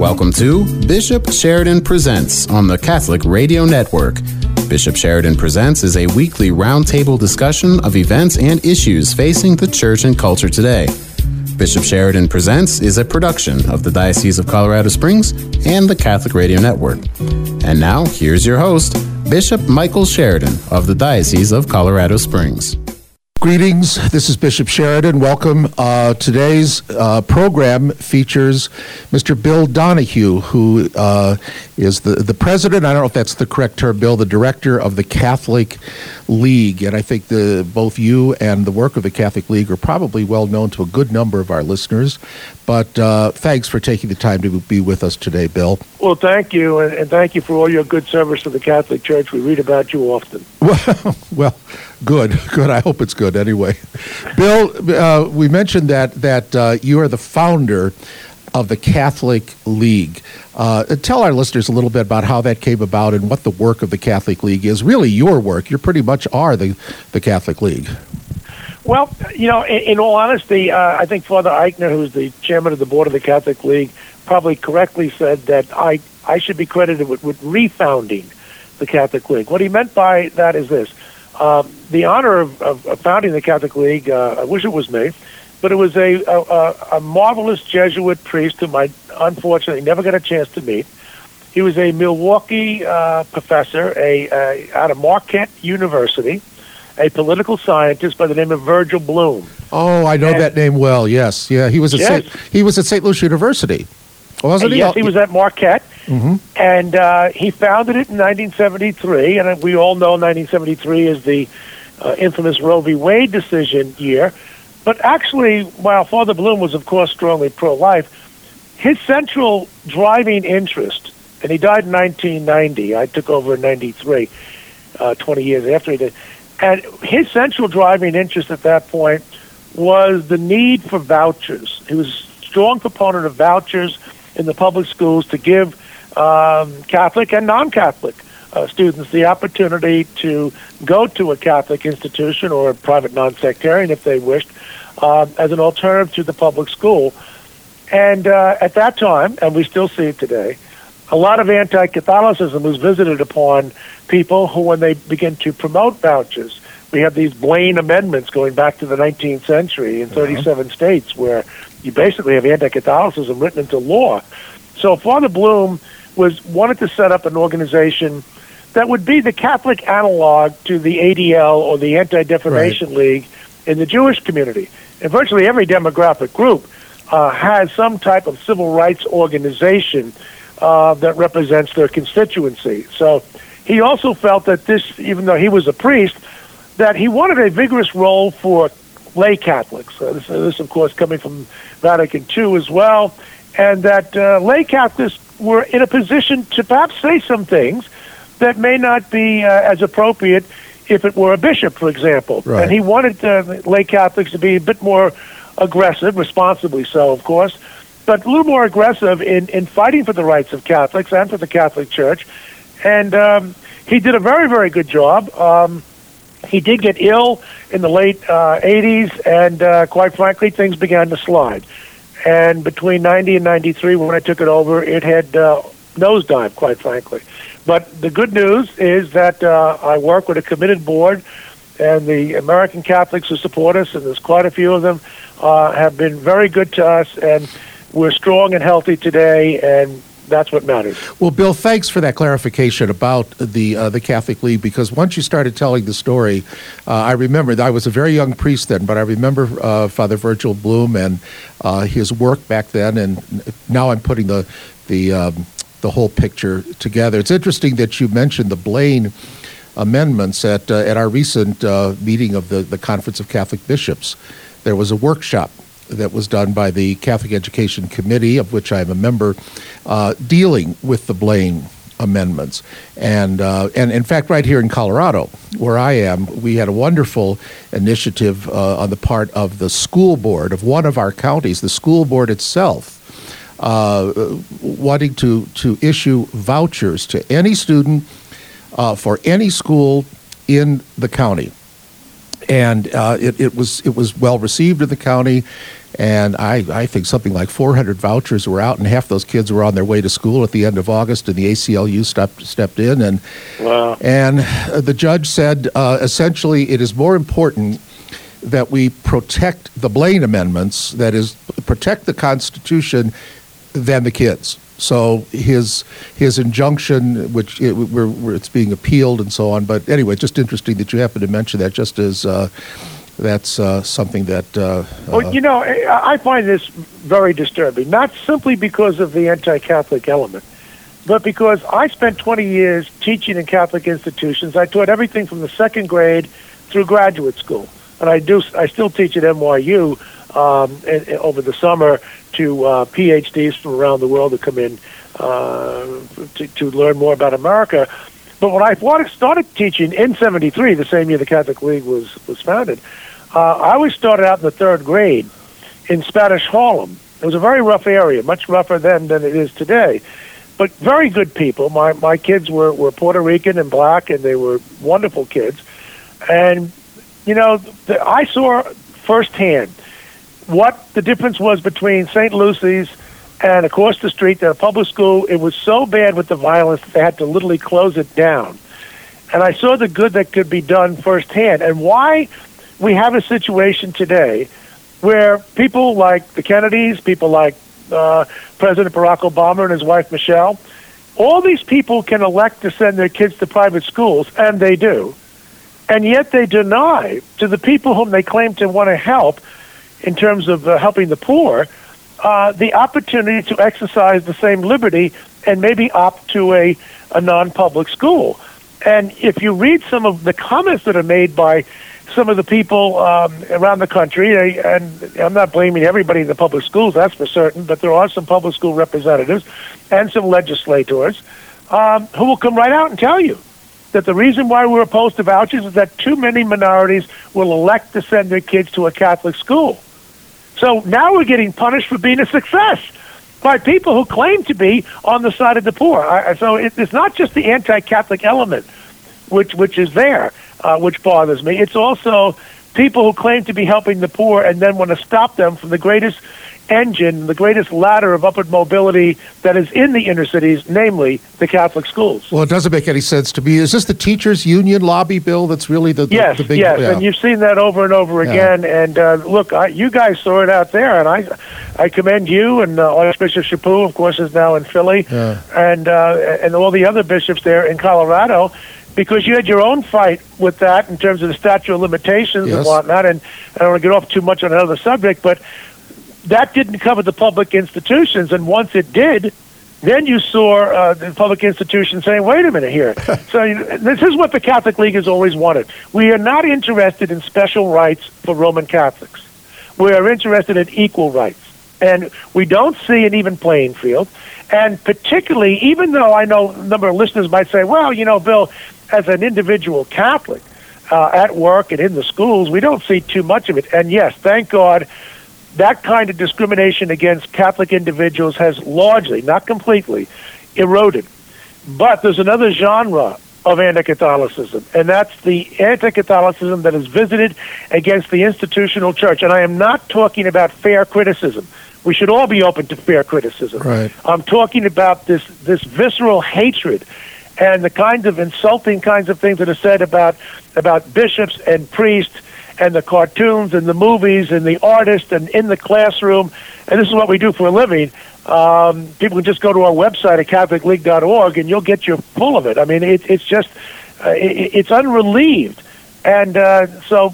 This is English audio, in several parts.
Welcome to Bishop Sheridan Presents on the Catholic Radio Network. Bishop Sheridan Presents is a weekly roundtable discussion of events and issues facing the church and culture today. Bishop Sheridan Presents is a production of the Diocese of Colorado Springs and the Catholic Radio Network. And now, here's your host, Bishop Michael Sheridan of the Diocese of Colorado Springs. Greetings, this is Bishop Sheridan. Welcome. Today's program features Mr. Bill Donahue, who is the president, I don't know if that's the correct term, Bill, the director of the Catholic League. And I think both you and the work of the Catholic League are probably well known to a good number of our listeners. But thanks for taking the time to be with us today, Bill. Well, thank you, and thank you for all your good service to the Catholic Church. We read about you often. Well, good. I hope it's good anyway. Bill, we mentioned that you are the founder of the Catholic League. Tell our listeners a little bit about how that came about and what the work of the Catholic League is. Really your work. You pretty much are the Catholic League. Well, in all honesty, I think Father Eichner, who's the chairman of the board of the Catholic League, probably correctly said that I should be credited with refounding the Catholic League. What he meant by that is this. The honor of founding the Catholic League, I wish it was me, but it was a marvelous Jesuit priest whom I unfortunately never got a chance to meet. He was a Milwaukee professor out of Marquette University, a political scientist by the name of Virgil Bloom. Oh, I know that name well. Yes, yeah. He was at St. Louis University, wasn't he? Yes, he was at Marquette, and he founded it in 1973. And we all know 1973 is the infamous Roe v. Wade decision year. But actually, while Father Bloom was, of course, strongly pro-life, his central driving interest, and he died in 1990. I took over in 93, 20 years after he did. And his central driving interest at that point was the need for vouchers. He was a strong proponent of vouchers in the public schools to give Catholic and non-Catholic students the opportunity to go to a Catholic institution or a private non-sectarian, if they wished, as an alternative to the public school. And at that time, and we still see it today, a lot of anti-Catholicism was visited upon people who, when they begin to promote vouchers, we have these Blaine amendments going back to the 19th century in 37 states where you basically have anti-Catholicism written into law. So Father Bloom wanted to set up an organization that would be the Catholic analog to the ADL or the Anti-Defamation League in the Jewish community. And virtually every demographic group has some type of civil rights organization that represents their constituency. So he also felt that this, even though he was a priest, that he wanted a vigorous role for lay Catholics. This, of course, coming from Vatican II as well, and that lay Catholics were in a position to perhaps say some things that may not be as appropriate if it were a bishop, for example. Right. And he wanted lay Catholics to be a bit more aggressive, responsibly so, of course, but a little more aggressive in fighting for the rights of Catholics and for the Catholic Church. And he did a very, very good job. He did get ill in the late 80s, and quite frankly, things began to slide. And between 90 and 93, when I took it over, it had nosedived, quite frankly. But the good news is that I work with a committed board, and the American Catholics who support us, and there's quite a few of them, have been very good to us, and we're strong and healthy today, and that's what matters. Well, Bill, thanks for that clarification about the Catholic League, because once you started telling the story, I remember, I was a very young priest then, but I remember Father Virgil Bloom and his work back then, and now I'm putting the whole picture together. It's interesting that you mentioned the Blaine amendments at our recent meeting of the Conference of Catholic Bishops. There was a workshop that was done by the Catholic Education Committee, of which I'm a member, dealing with the Blaine amendments. And in fact, right here in Colorado, where I am, we had a wonderful initiative on the part of the school board of one of our counties, the school board itself, wanting to issue vouchers to any student for any school in the county. And it was well received in the county, And I think something like 400 vouchers were out, and half those kids were on their way to school at the end of August, and the ACLU stepped in. And, wow. And the judge said, essentially, it is more important that we protect the Blaine amendments, that is, protect the Constitution, than the kids. So his injunction, which it's being appealed and so on. But anyway, just interesting that you happen to mention that, just as that's something that... well, you know, I find this very disturbing, not simply because of the anti-Catholic element, but because I spent 20 years teaching in Catholic institutions. I taught everything from the second grade through graduate school. And I still teach at NYU over the summer to PhDs from around the world that come in to learn more about America. But when I started teaching in '73, the same year the Catholic League was founded, I always started out in the third grade in Spanish Harlem. It was a very rough area, much rougher then than it is today. But very good people. My kids were Puerto Rican and black, and they were wonderful kids. And, you know, I saw firsthand what the difference was between St. Lucy's and across the street, at a public school. It was so bad with the violence that they had to literally close it down. And I saw the good that could be done firsthand. And why we have a situation today where people like the Kennedys, people like President Barack Obama and his wife Michelle, all these people can elect to send their kids to private schools, and they do. And yet they deny to the people whom they claim to want to help in terms of helping the poor, the opportunity to exercise the same liberty and maybe opt to a non-public school. And if you read some of the comments that are made by some of the people around the country, and I'm not blaming everybody in the public schools, that's for certain, but there are some public school representatives and some legislators who will come right out and tell you that the reason why we're opposed to vouchers is that too many minorities will elect to send their kids to a Catholic school. So now we're getting punished for being a success by people who claim to be on the side of the poor. So it's not just the anti-Catholic element, which is there, which bothers me. It's also people who claim to be helping the poor and then want to stop them from the greatest engine, the greatest ladder of upward mobility that is in the inner cities, namely the Catholic schools. Well, it doesn't make any sense to me. Is this the teachers' union lobby bill that's really the big... Yes, yeah. And you've seen that over and over again. And look, you guys saw it out there, and I commend you, and Archbishop Chaput, of course, is now in Philly, and all the other bishops there in Colorado, because you had your own fight with that in terms of the statute of limitations and whatnot, and I don't want to get off too much on another subject, but that didn't cover the public institutions, and once it did, then you saw the public institutions saying, wait a minute here. So this is what the Catholic League has always wanted. We are not interested in special rights for Roman Catholics. We are interested in equal rights. And we don't see an even playing field. And particularly, even though I know a number of listeners might say, well, you know, Bill, as an individual Catholic at work and in the schools, we don't see too much of it. And yes, thank God, that kind of discrimination against Catholic individuals has largely, not completely, eroded. But there's another genre of anti-Catholicism, and that's the anti-Catholicism that is visited against the institutional church. And I am not talking about fair criticism. We should all be open to fair criticism. Right. I'm talking about this visceral hatred and the kinds of insulting kinds of things that are said about bishops and priests, and the cartoons and the movies and the artists and in the classroom. And this is what we do for a living. People can just go to our website at CatholicLeague.org and you'll get you full of it. I mean, it's just, it's unrelieved. And so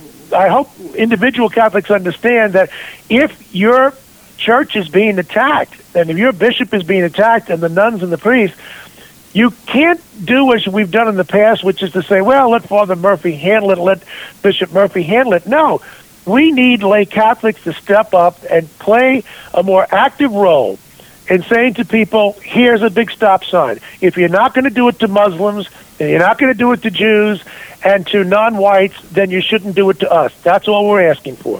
I hope individual Catholics understand that if your church is being attacked, and if your bishop is being attacked and the nuns and the priests, you can't do as we've done in the past, which is to say, well, let Father Murphy handle it, let Bishop Murphy handle it. No, we need lay Catholics to step up and play a more active role in saying to people, here's a big stop sign. If you're not going to do it to Muslims, and you're not going to do it to Jews and to non-whites, then you shouldn't do it to us. That's all we're asking for.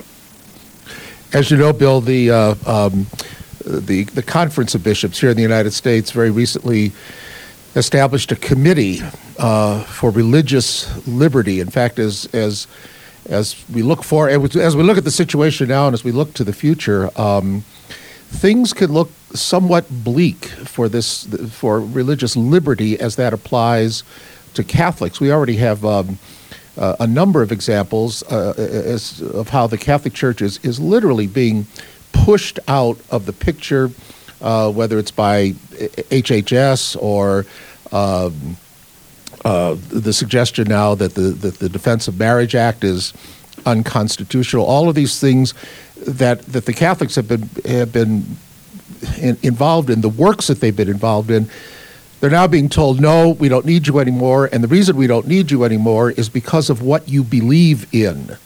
As you know, Bill, the Conference of Bishops here in the United States very recently established a committee for religious liberty. In fact, as as we look at the situation now and as we look to the future, things can look somewhat bleak for religious liberty as that applies to Catholics. We already have a number of examples of how the Catholic Church is literally being pushed out of the picture, whether it's by HHS or the suggestion now that the Defense of Marriage Act is unconstitutional. All of these things that the Catholics have been involved in, the works that they've been involved in, they're now being told, no, we don't need you anymore, and the reason we don't need you anymore is because of what you believe in.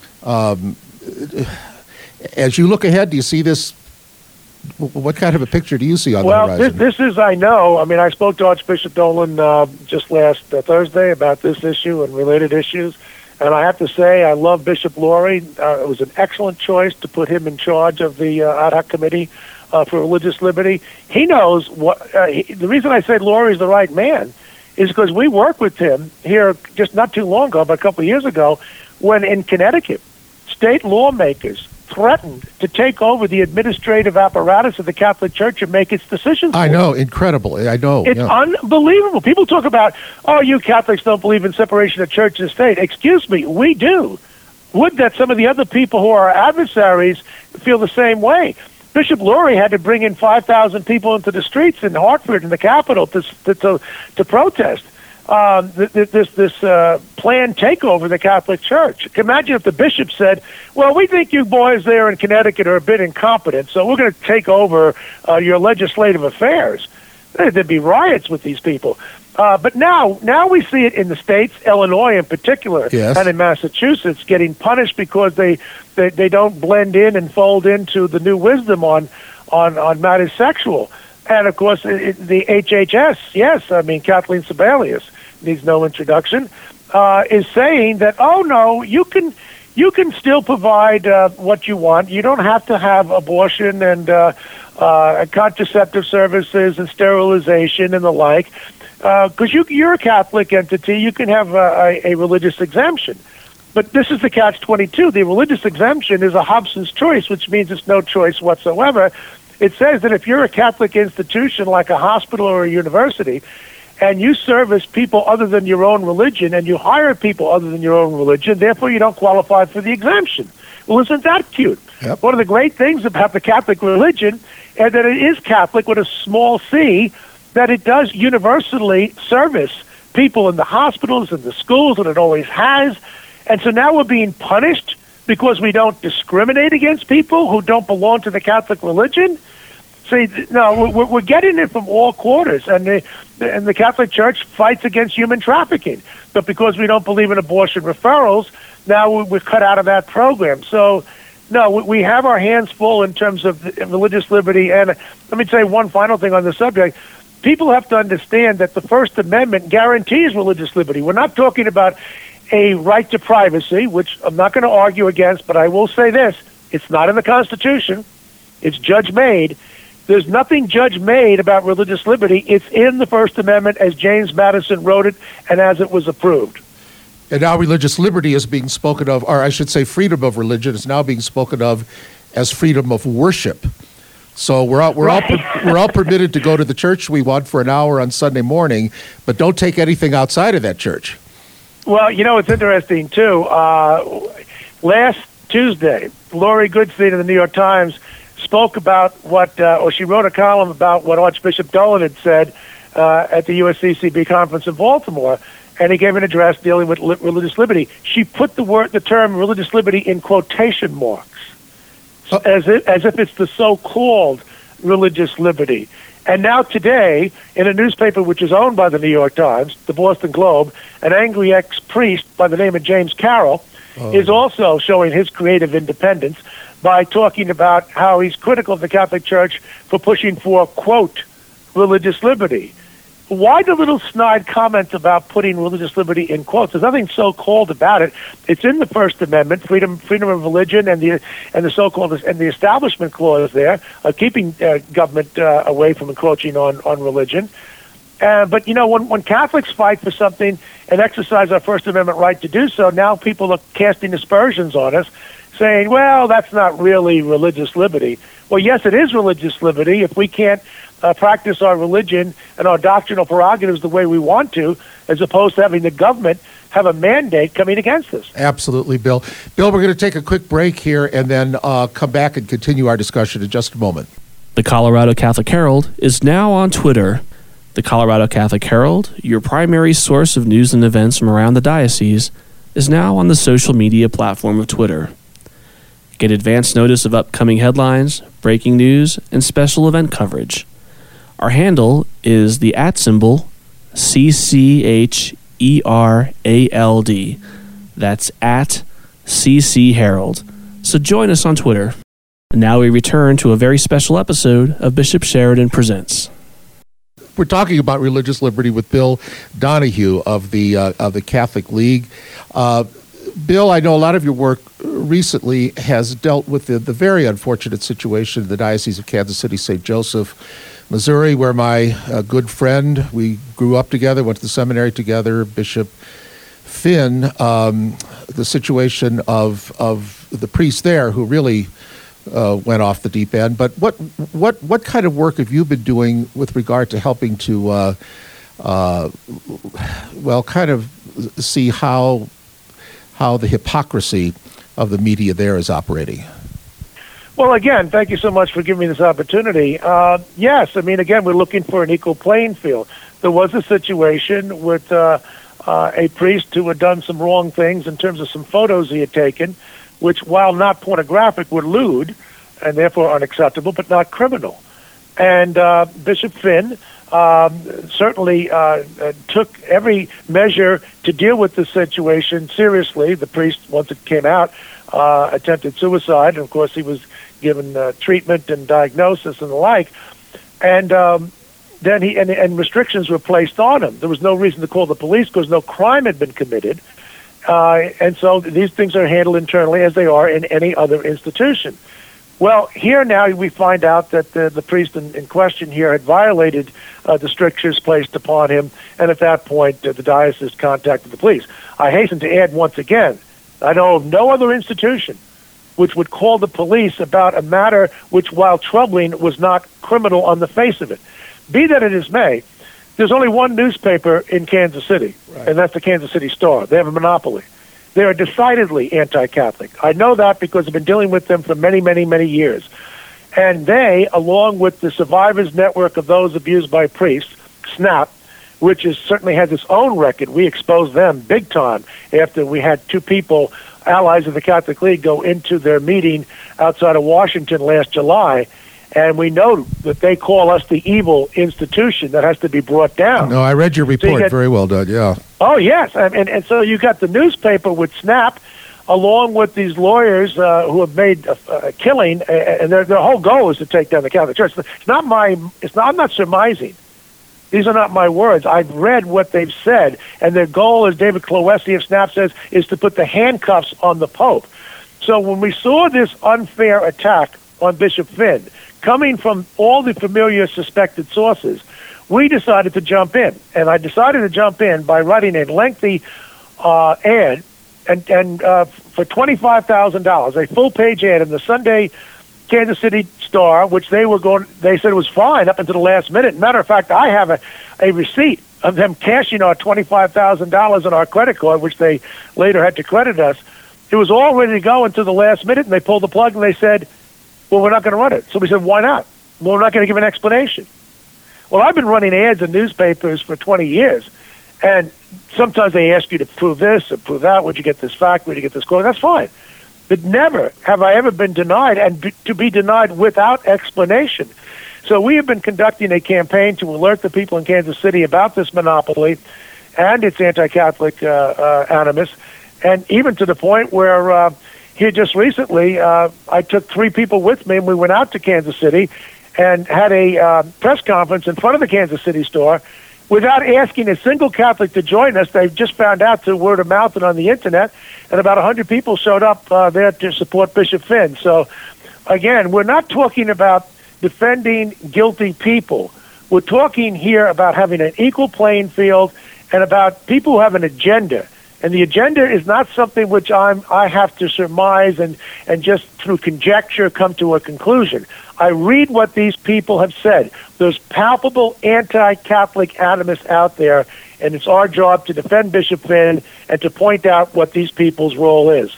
As you look ahead, do you see this? What kind of a picture do you see on the horizon? Well, this is, I know. I mean, I spoke to Archbishop Dolan just last Thursday about this issue and related issues, and I have to say I love Bishop Laurie. It was an excellent choice to put him in charge of the ad hoc committee for religious liberty. He knows what. The reason I say Laurie is the right man is because we worked with him here just not too long ago, but a couple of years ago, when in Connecticut, state lawmakers threatened to take over the administrative apparatus of the Catholic Church and make its decisions. I know, incredible. I know. It's unbelievable. People talk about, oh, you Catholics don't believe in separation of church and state. Excuse me, we do. Would that some of the other people who are our adversaries feel the same way? Bishop Laurie had to bring in 5,000 people into the streets in Hartford, in the capital, to protest this planned takeover of the Catholic Church. Imagine if the bishop said, well, we think you boys there in Connecticut are a bit incompetent, so we're going to take over your legislative affairs. There'd be riots with these people. But now we see it in the states, Illinois in particular, yes, and in Massachusetts, getting punished because they don't blend in and fold into the new wisdom on matters sexual. And, of course, the HHS, yes, I mean, Kathleen Sebelius needs no introduction, is saying that, oh, no, you can still provide what you want. You don't have to have abortion and contraceptive services and sterilization and the like. Because you're a Catholic entity, you can have a religious exemption. But this is the catch-22. The religious exemption is a Hobson's choice, which means it's no choice whatsoever. It says that if you're a Catholic institution like a hospital or a university, and you service people other than your own religion, and you hire people other than your own religion, therefore you don't qualify for the exemption. Well, isn't that cute? Yep. One of the great things about the Catholic religion is that it is Catholic with a small c, that it does universally service people in the hospitals and the schools, and it always has. And so now we're being punished because we don't discriminate against people who don't belong to the Catholic religion. See, no, we're getting it from all quarters, and the Catholic Church fights against human trafficking. But because we don't believe in abortion referrals, now we're cut out of that program. So, no, we have our hands full in terms of religious liberty. And let me say one final thing on the subject. People have to understand that the First Amendment guarantees religious liberty. We're not talking about a right to privacy, which I'm not going to argue against, but I will say this. It's not in the Constitution. It's judge-made. There's nothing judge-made about religious liberty. It's in the First Amendment as James Madison wrote it and as it was approved. And now religious liberty is being spoken of, or I should say freedom of religion is now being spoken of as freedom of worship. So we're all permitted to go to the church we want for an hour on Sunday morning, but don't take anything outside of that church. Well, you know, it's interesting, too. Last Tuesday, Lori Goodstein of the New York Times spoke about or she wrote a column about what Archbishop Dolan had said at the USCCB conference in Baltimore, and he gave an address dealing with religious liberty. She put the term religious liberty in quotation marks, as if it's the so-called religious liberty. And now today, in a newspaper which is owned by the New York Times, the Boston Globe, an angry ex-priest by the name of James Carroll is also showing his creative independence by talking about how he's critical of the Catholic Church for pushing for, quote, religious liberty. Why the little snide comment about putting religious liberty in quotes? There's nothing so-called about it. It's in the First Amendment, freedom of religion, and the so-called and the Establishment Clause there, keeping government away from encroaching on religion. But, when Catholics fight for something and exercise our First Amendment right to do so, now people are casting aspersions on us, saying, well, that's not really religious liberty. Well, yes, it is religious liberty if we can't practice our religion and our doctrinal prerogatives the way we want to, as opposed to having the government have a mandate coming against us. Absolutely, Bill. Bill, we're going to take a quick break here and then come back and continue our discussion in just a moment. The Colorado Catholic Herald is now on Twitter. The Colorado Catholic Herald, your primary source of news and events from around the diocese, is now on the social media platform of Twitter. Get advance notice of upcoming headlines, breaking news, and special event coverage. Our handle is the @ CCHERALD. That's @CC Herald. So join us on Twitter. And now we return to a very special episode of Bishop Sheridan Presents. We're talking about religious liberty with Bill Donahue of the Catholic League. Bill, I know a lot of your work recently has dealt with the very unfortunate situation in the Diocese of Kansas City, St. Joseph, Missouri, where my good friend, we grew up together, went to the seminary together, Bishop Finn, the situation of the priest there who really went off the deep end. But what kind of work have you been doing with regard to helping to, kind of see how the hypocrisy of the media there is operating? Well, again, thank you so much for giving me this opportunity. Yes, again, we're looking for an equal playing field. There was a situation with a priest who had done some wrong things in terms of some photos he had taken, which, while not pornographic, were lewd and therefore unacceptable, but not criminal. And Bishop Finn certainly took every measure to deal with the situation seriously. The priest, once it came out, attempted suicide, and of course he was given treatment and diagnosis and the like. And then and restrictions were placed on him. There was no reason to call the police because no crime had been committed. And so these things are handled internally as they are in any other institution. Well, here now we find out that the priest in question here had violated the strictures placed upon him, and at that point the diocese contacted the police. I hasten to add once again, I know of no other institution which would call the police about a matter which, while troubling, was not criminal on the face of it. Be that as may, there's only one newspaper in Kansas City, right, and that's the Kansas City Star. They have a monopoly. They are decidedly anti-Catholic. I know that because I've been dealing with them for many, many, many years. And they, along with the Survivors Network of Those Abused by Priests, SNAP, which certainly has its own record. We exposed them big time after we had two people, allies of the Catholic League, go into their meeting outside of Washington last July. And we know that they call us the evil institution that has to be brought down. No, I read your report. Very well done, yeah. Oh, yes. And so you got the newspaper with SNAP, along with these lawyers who have made a killing, and their whole goal is to take down the Catholic Church. I'm not surmising. These are not my words. I've read what they've said, and their goal, as David Clowesy of SNAP says, is to put the handcuffs on the Pope. So when we saw this unfair attack on Bishop Finn, coming from all the familiar suspected sources, we decided to jump in. And I decided to jump in by writing a lengthy ad and for $25,000, a full-page ad in the Sunday Kansas City Star, which they said it was fine up until the last minute. Matter of fact, I have a receipt of them cashing our $25,000 on our credit card, which they later had to credit us. It was all ready to go until the last minute, and they pulled the plug and they said, well, we're not going to run it. So we said, why not? Well, we're not going to give an explanation. Well, I've been running ads in newspapers for 20 years, and sometimes they ask you to prove this or prove that. Where'd you get this fact? Where'd you get this quote? That's fine. But never have I ever been denied, and to be denied without explanation. So we have been conducting a campaign to alert the people in Kansas City about this monopoly and its anti-Catholic animus, and even to the point where here just recently I took 3 people with me, and we went out to Kansas City and had a press conference in front of the Kansas City Star without asking a single Catholic to join us. They just found out through word of mouth and on the Internet, and about 100 people showed up there to support Bishop Finn. So, again, we're not talking about defending guilty people. We're talking here about having an equal playing field and about people who have an agenda. And the agenda is not something which I have to surmise and just through conjecture come to a conclusion. I read what these people have said. There's palpable anti-Catholic animus out there, and it's our job to defend Bishop Finn and to point out what these people's role is.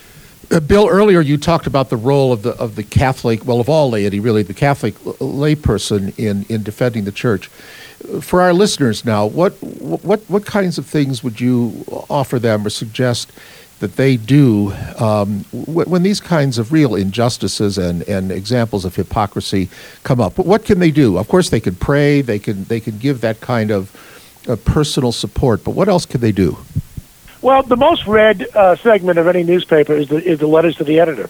Bill, earlier you talked about the role of the Catholic, well, of all laity, really, the Catholic layperson in defending the church. For our listeners now, what kinds of things would you offer them or suggest that they do when these kinds of real injustices and examples of hypocrisy come up? What can they do? Of course, they can pray, they can give that kind of personal support, but what else can they do? Well, the most read segment of any newspaper is the letters to the editor.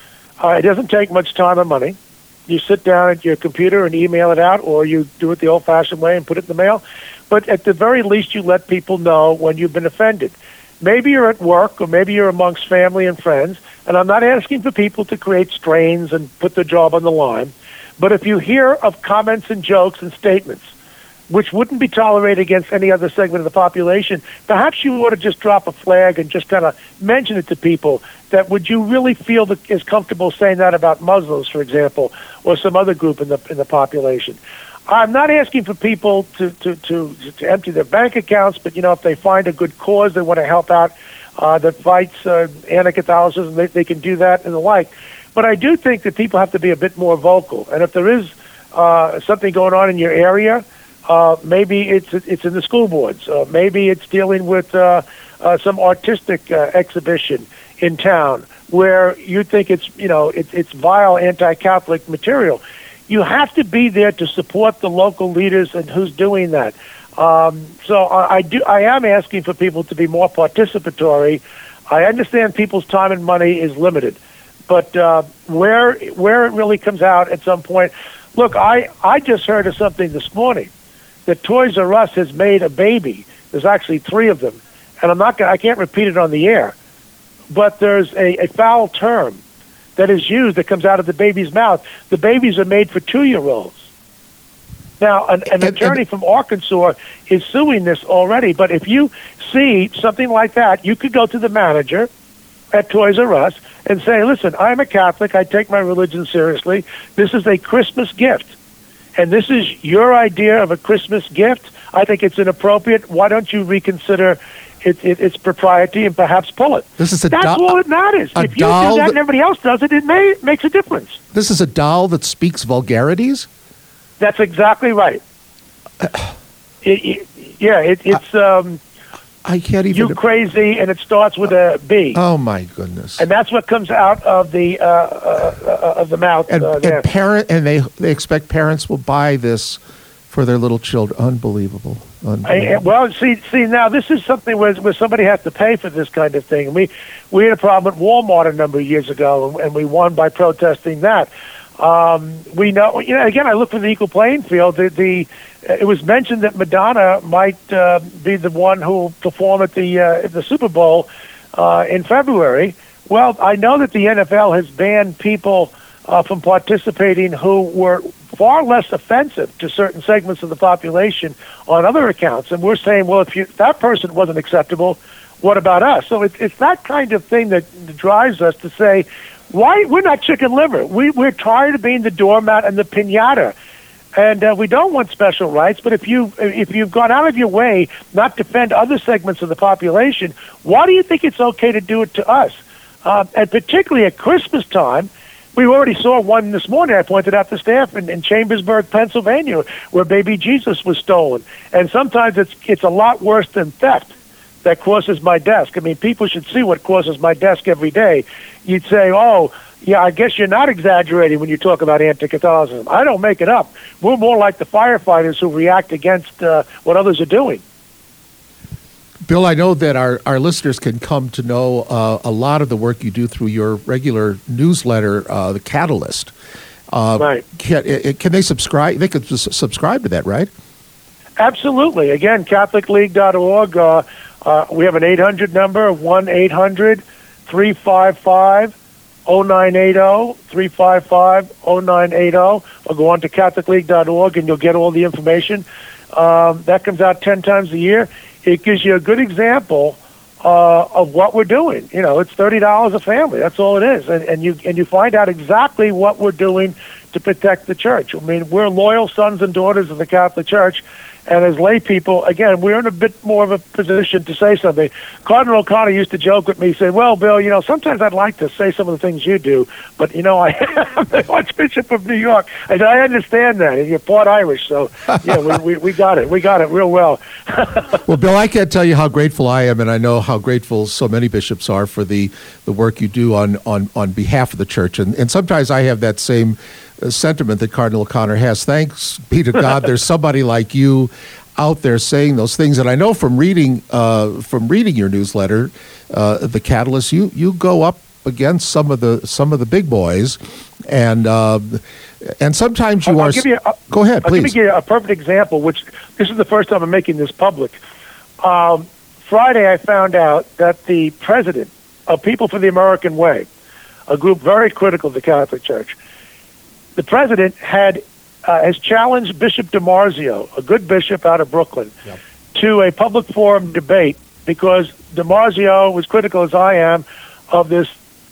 It doesn't take much time or money. You sit down at your computer and email it out, or you do it the old-fashioned way and put it in the mail. But at the very least, you let people know when you've been offended. Maybe you're at work, or maybe you're amongst family and friends, and I'm not asking for people to create strains and put their job on the line. But if you hear of comments and jokes and statements which wouldn't be tolerated against any other segment of the population, perhaps you ought to just drop a flag and just kind of mention it to people. That would you really feel as comfortable saying that about Muslims, for example, or some other group in the population? I'm not asking for people to empty their bank accounts, but if they find a good cause they want to help out that fights anti-Catholicism, they can do that and the like. But I do think that people have to be a bit more vocal, and if there is something going on in your area. Maybe it's in the school boards. Maybe it's dealing with some artistic exhibition in town where you think it's vile anti-Catholic material. You have to be there to support the local leaders and who's doing that. So I am asking for people to be more participatory. I understand people's time and money is limited, but where it really comes out at some point. Look, I just heard of something this morning. That Toys R Us has made a baby. There's actually 3 of them, and I can't repeat it on the air. But there's a foul term that is used that comes out of the baby's mouth. The babies are made for 2-year-olds. Now, an attorney from Arkansas is suing this already. But if you see something like that, you could go to the manager at Toys R Us and say, "Listen, I'm a Catholic. I take my religion seriously. This is a Christmas gift. And this is your idea of a Christmas gift. I think it's inappropriate. Why don't you reconsider its propriety and perhaps pull it?" That's all that matters. If you do that and everybody else does it, it makes a difference. This is a doll that speaks vulgarities? That's exactly right. It's I can't even. You crazy, and it starts with a B. Oh my goodness! And that's what comes out of the mouth. And they expect parents will buy this for their little children. Unbelievable. Well, see, now this is something where somebody has to pay for this kind of thing. We had a problem at Walmart a number of years ago, and we won by protesting that. We know, again, I look for the equal playing field. It was mentioned that Madonna might be the one who will perform at the Super Bowl in February. Well, I know that the NFL has banned people from participating who were far less offensive to certain segments of the population on other accounts. And we're saying, well, if that person wasn't acceptable, what about us? So it's that kind of thing that drives us to say, why we're not chicken liver. We're tired of being the doormat and the piñata, and we don't want special rights. But if you've gone out of your way not to defend other segments of the population, why do you think it's okay to do it to us? And particularly at Christmas time, we already saw one this morning. I pointed out to staff in Chambersburg, Pennsylvania, where baby Jesus was stolen. And sometimes it's a lot worse than theft that crosses my desk. I mean, people should see what crosses my desk every day. You'd say, oh, yeah, I guess you're not exaggerating when you talk about anti-Catholicism. I don't make it up. We're more like the firefighters who react against what others are doing. Bill, I know that our listeners can come to know a lot of the work you do through your regular newsletter, The Catalyst. Right. Can they subscribe? They could subscribe to that, right? Absolutely. Again, CatholicLeague.org. We have an 800 number, 1-800-355 0980-355-0980, or go on to CatholicLeague.org and you'll get all the information. That comes out 10 times a year. It gives you a good example of what we're doing. You know, it's $30 a family. That's all it is, and you find out exactly what we're doing to protect the church. I mean, we're loyal sons and daughters of the Catholic Church, and as lay people, again, we're in a bit more of a position to say something. Cardinal O'Connor used to joke with me, say, "Well, Bill, you know, sometimes I'd like to say some of the things you do, but you know, I am the Archbishop of New York, and I understand that. And you're part Irish, so yeah, we got it. We got it real well." Well, Bill, I can't tell you how grateful I am, and I know how grateful so many bishops are for the work you do on behalf of the church, and sometimes I have that same sentiment that Cardinal O'Connor has. Thanks be to God, there's somebody like you out there saying those things. And I know from reading your newsletter, The Catalyst, you go up against some of the big boys, and sometimes you are. Go ahead, please. I'll give you a perfect example. Which this is the first time I'm making this public. Friday, I found out that the president of People for the American Way, a group very critical of the Catholic Church, the president has challenged Bishop DiMarzio, a good bishop out of Brooklyn, to a public forum debate because DiMarzio was critical, as I am, of this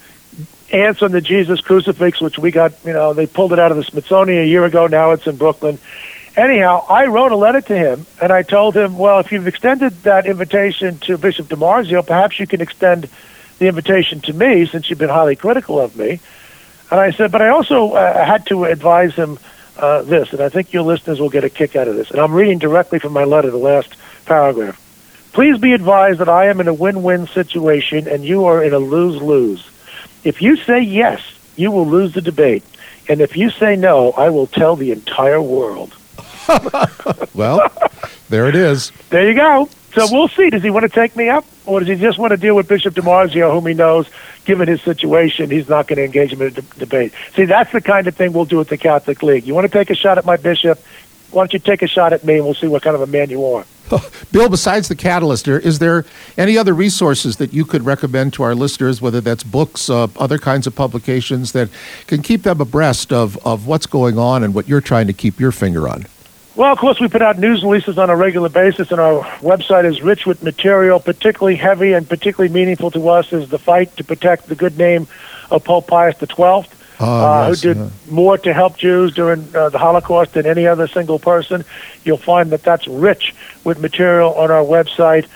ants on the Jesus crucifix, which we got, you know, they pulled it out of the Smithsonian a year ago. Now it's in Brooklyn. Anyhow, I wrote a letter to him, and I told him, well, if you've extended that invitation to Bishop DiMarzio, perhaps you can extend the invitation to me, since you've been highly critical of me. And I said, but I also had to advise him this, and I think your listeners will get a kick out of this. And I'm reading directly from my letter, the last paragraph. Please be advised that I am in a win-win situation, and you are in a lose-lose. If you say yes, you will lose the debate. And if you say no, I will tell the entire world. Well, there it is. There you go. So we'll see. Does he want to take me up, or does he just want to deal with Bishop DiMarzio, whom he knows, given his situation, he's not going to engage him in a debate? See, that's the kind of thing we'll do at the Catholic League. You want to take a shot at my bishop? Why don't you take a shot at me, and we'll see what kind of a man you are. Bill, besides the Catalyst, is there any other resources that you could recommend to our listeners, whether that's books, other kinds of publications that can keep them abreast of what's going on and what you're trying to keep your finger on? Well, of course, we put out news releases on a regular basis, and our website is rich with material. Particularly heavy and particularly meaningful to us is the fight to protect the good name of Pope Pius XII, who did more to help Jews during the Holocaust than any other single person. You'll find that that's rich with material on our website.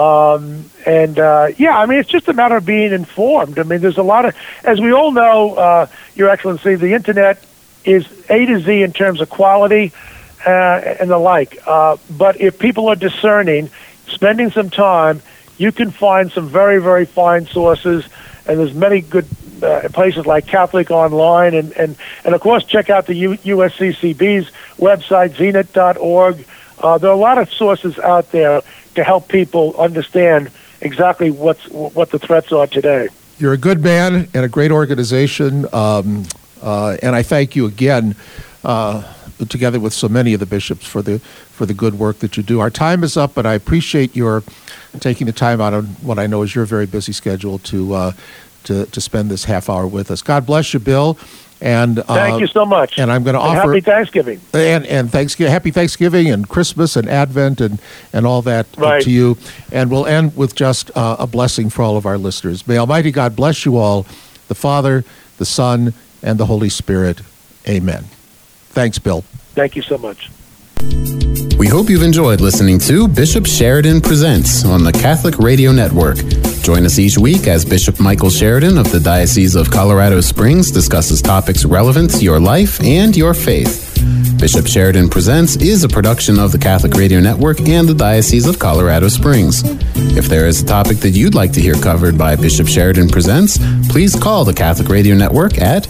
Yeah, I mean, it's just a matter of being informed. I mean, there's a lot of, as we all know, Your Excellency, the Internet is A to Z in terms of quality and the like. But if people are discerning, spending some time, you can find some very, very fine sources, and there's many good places like Catholic Online, and of course, check out the USCCB's website, zenit.org. There are a lot of sources out there to help people understand exactly what the threats are today. You're a good man and a great organization, and I thank you again, together with so many of the bishops, for the good work that you do. Our time is up, but I appreciate your taking the time out of what I know is your very busy schedule to spend this half hour with us. God bless you, Bill. And thank you so much. And I'm going to offer happy Thanksgiving and Thanksgiving, happy Thanksgiving and Christmas and Advent and all that to you. And we'll end with just a blessing for all of our listeners. May Almighty God bless you all, the Father, the Son, and the Holy Spirit. Amen. Thanks, Bill. Thank you so much. We hope you've enjoyed listening to Bishop Sheridan Presents on the Catholic Radio Network. Join us each week as Bishop Michael Sheridan of the Diocese of Colorado Springs discusses topics relevant to your life and your faith. Bishop Sheridan Presents is a production of the Catholic Radio Network and the Diocese of Colorado Springs. If there is a topic that you'd like to hear covered by Bishop Sheridan Presents, please call the Catholic Radio Network at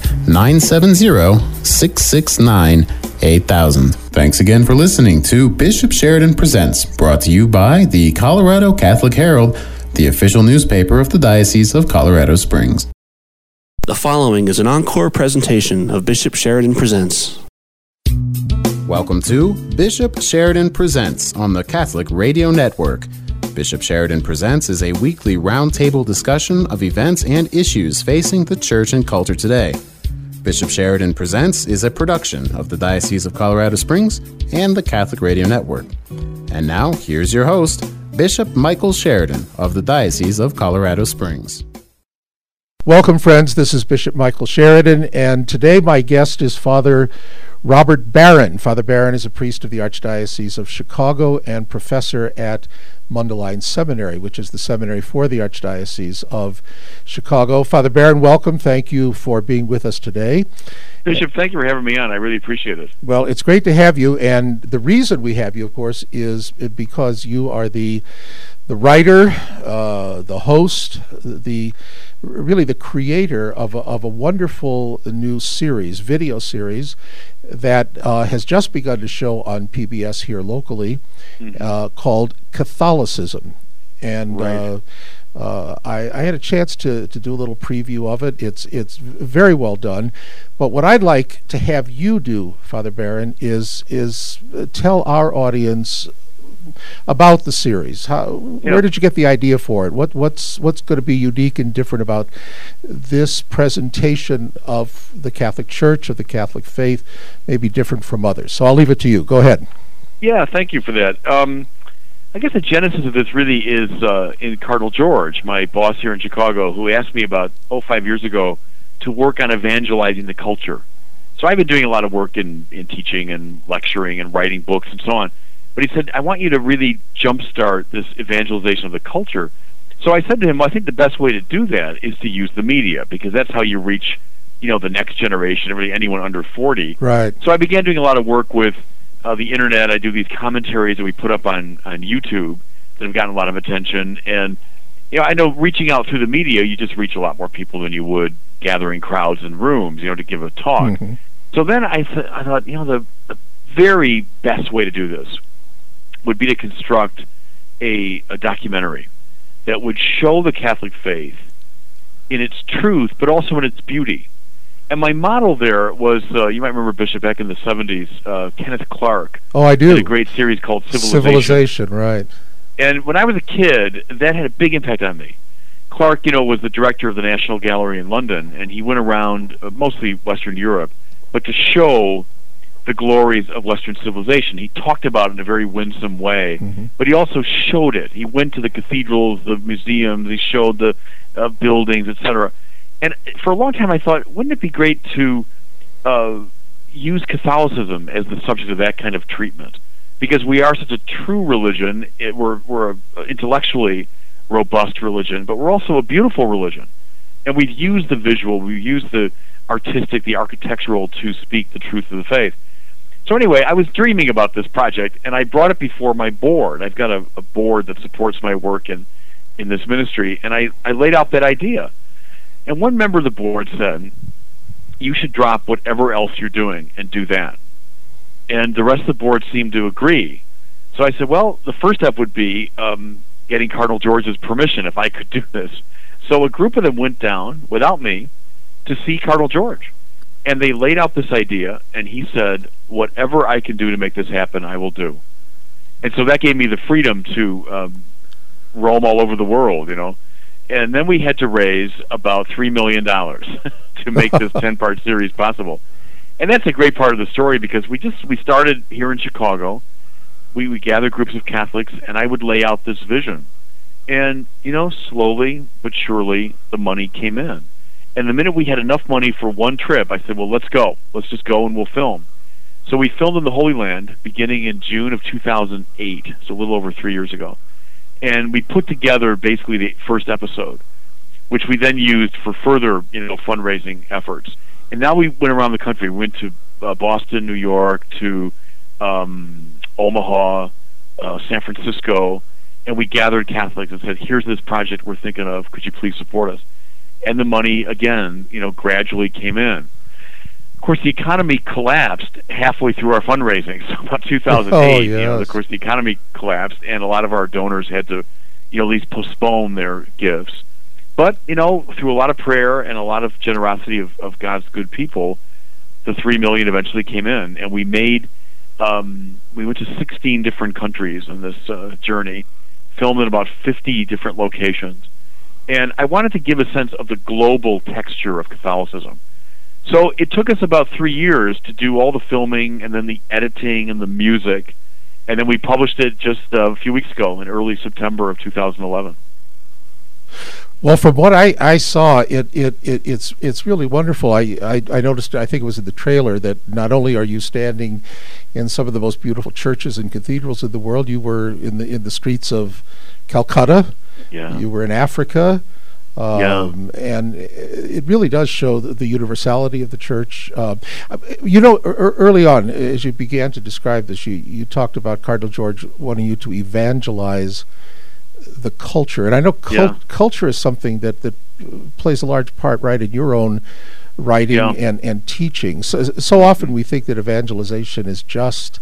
970-669-8000. Thanks again for listening to Bishop Sheridan Presents, brought to you by the Colorado Catholic Herald, the official newspaper of the Diocese of Colorado Springs. The following is an encore presentation of Bishop Sheridan Presents. Welcome to Bishop Sheridan Presents on the Catholic Radio Network. Bishop Sheridan Presents is a weekly roundtable discussion of events and issues facing the church and culture today. Bishop Sheridan Presents is a production of the Diocese of Colorado Springs and the Catholic Radio Network. And now, here's your host, Bishop Michael Sheridan of the Diocese of Colorado Springs. Welcome, friends. This is Bishop Michael Sheridan, and today my guest is Father Robert Barron. Father Barron is a priest of the Archdiocese of Chicago and professor at Mundelein Seminary, which is the seminary for the Archdiocese of Chicago. Father Barron, welcome. Thank you for being with us today. Bishop, thank you for having me on. I really appreciate it. Well, it's great to have you, and the reason we have you, of course, is because you are the writer, the host, really the creator of a wonderful new video series that has just begun to show on PBS here locally, called Catholicism. And right. I had a chance to do a little preview of it. It's very well done. But what I'd like to have you do, Father Barron, is tell our audience about the series. Where did you get the idea for it? What's going to be unique and different about this presentation of the Catholic Church, of the Catholic faith, maybe different from others? So I'll leave it to you. Go ahead. Yeah, thank you for that. I guess the genesis of this really is in Cardinal George, my boss here in Chicago, who asked me about 5 years ago to work on evangelizing the culture. So I've been doing a lot of work in teaching and lecturing and writing books and so on. But he said, I want you to really jumpstart this evangelization of the culture. So I said to him, well, I think the best way to do that is to use the media, because that's how you reach, the next generation, anyone under 40. Right. So I began doing a lot of work with the internet. I do these commentaries that we put up on YouTube that have gotten a lot of attention. And, I know reaching out through the media, you just reach a lot more people than you would gathering crowds in rooms, to give a talk. Mm-hmm. So then I thought, the very best way to do this would be to construct a documentary that would show the Catholic faith in its truth, but also in its beauty. And my model there was, you might remember, Bishop, back in the 70s, Kenneth Clark. Oh, I do. Had a great series called Civilization, right. And when I was a kid, that had a big impact on me. Clark, was the director of the National Gallery in London, and he went around mostly Western Europe, but to show the glories of Western civilization. He talked about it in a very winsome way, but he also showed it. He went to the cathedrals, the museums, he showed the buildings, etc. And for a long time I thought, wouldn't it be great to use Catholicism as the subject of that kind of treatment? Because we are such a true religion, we're an intellectually robust religion, but we're also a beautiful religion. And we've used the visual, we've used the artistic, the architectural to speak the truth of the faith. So anyway, I was dreaming about this project, and I brought it before my board. I've got a board that supports my work in this ministry, and I laid out that idea. And one member of the board said, you should drop whatever else you're doing and do that. And the rest of the board seemed to agree. So I said, well, the first step would be getting Cardinal George's permission if I could do this. So a group of them went down, without me, to see Cardinal George. And they laid out this idea, and he said, whatever I can do to make this happen, I will do. And so that gave me the freedom to roam all over the world, And then we had to raise about $3 million to make this 10-part series possible. And that's a great part of the story, because we started here in Chicago. We gathered groups of Catholics, and I would lay out this vision. And, slowly but surely, the money came in. And the minute we had enough money for one trip, I said, well, let's go. Let's just go and we'll film. So we filmed in the Holy Land beginning in June of 2008, so a little over 3 years ago. And we put together basically the first episode, which we then used for further, fundraising efforts. And now we went around the country. We went to Boston, New York, to Omaha, San Francisco, and we gathered Catholics and said, here's this project we're thinking of. Could you please support us? And the money, again, gradually came in. Of course, the economy collapsed halfway through our fundraising. So about 2008, oh, yes. Of course, the economy collapsed, and a lot of our donors had to, at least postpone their gifts. But, through a lot of prayer and a lot of generosity of God's good people, the $3 million eventually came in, and we made, we went to 16 different countries on this journey, filmed in about 50 different locations. And I wanted to give a sense of the global texture of Catholicism. So it took us about 3 years to do all the filming and then the editing and the music. And then we published it just a few weeks ago in early September of 2011. Well, from what I saw, it's really wonderful. I noticed, I think it was in the trailer, that not only are you standing in some of the most beautiful churches and cathedrals in the world, you were in the streets of Calcutta. Yeah. You were in Africa. And it really does show the universality of the church. Early on, as you began to describe this, you talked about Cardinal George wanting you to evangelize the culture. And I know culture is something that plays a large part, right, in your own writing and teaching. So often we think that evangelization is just...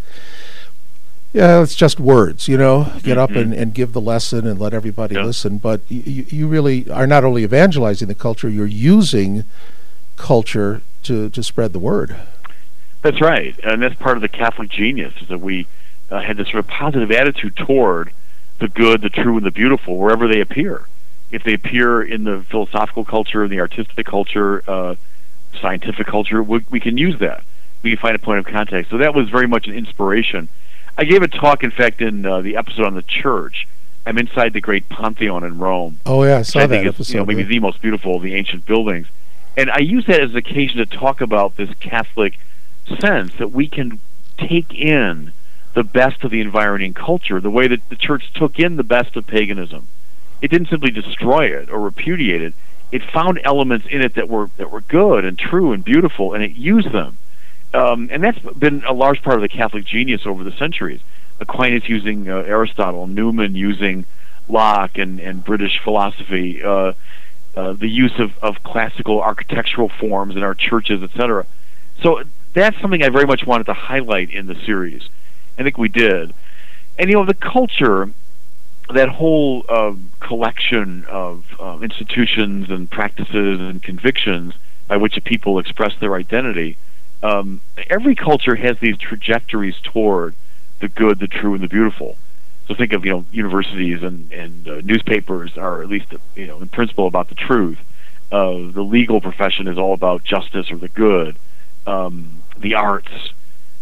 it's just words, get up and give the lesson and let everybody listen. But you really are not only evangelizing the culture, you're using culture to spread the word. That's right. And that's part of the Catholic genius, is that we had this sort of positive attitude toward the good, the true, and the beautiful, wherever they appear. If they appear in the philosophical culture, the artistic culture, scientific culture, we can use that. We can find a point of contact. So that was very much an inspiration. I gave a talk, in fact, in the episode on the church. I'm inside the great Pantheon in Rome. Oh, yeah, I saw that episode. It's, maybe the most beautiful of the ancient buildings. And I use that as an occasion to talk about this Catholic sense that we can take in the best of the environing culture, the way that the church took in the best of paganism. It didn't simply destroy it or repudiate it. It found elements in it that were good and true and beautiful, and it used them. And that's been a large part of the Catholic genius over the centuries. Aquinas using Aristotle, Newman using Locke and British philosophy, the use of classical architectural forms in our churches, etc. So that's something I very much wanted to highlight in the series. I think we did. And, the culture, that whole collection of institutions and practices and convictions by which people express their identity, every culture has these trajectories toward the good, the true, and the beautiful. So think of universities and newspapers are at least in principle about the truth. The legal profession is all about justice or the good. The arts,